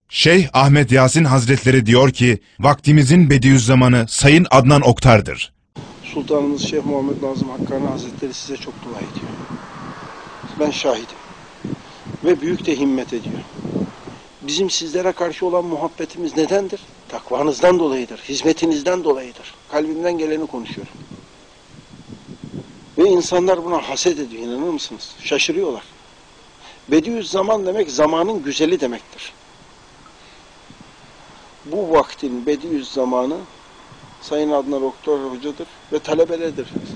Şeyh Ahmet Yasin Hazretleri diyor ki, vaktimizin Bediüzzamanı Sayın Adnan Oktar'dır. Sultanımız Şeyh Muhammed Nazım Hakkani Hazretleri size çok dua ediyor. Ben şahidim. Ve büyük de himmet ediyor. Bizim sizlere karşı olan muhabbetimiz nedendir? Takvanızdan dolayıdır, hizmetinizden dolayıdır. Kalbimden geleni konuşuyorum. Ve insanlar buna haset ediyor, inanır mısınız? Şaşırıyorlar. Bediüzzaman demek zamanın güzeli demektir. Bu vaktin Bediüzzamanı Sayın Adnan Oktar Hoca'dır ve talebeleridir.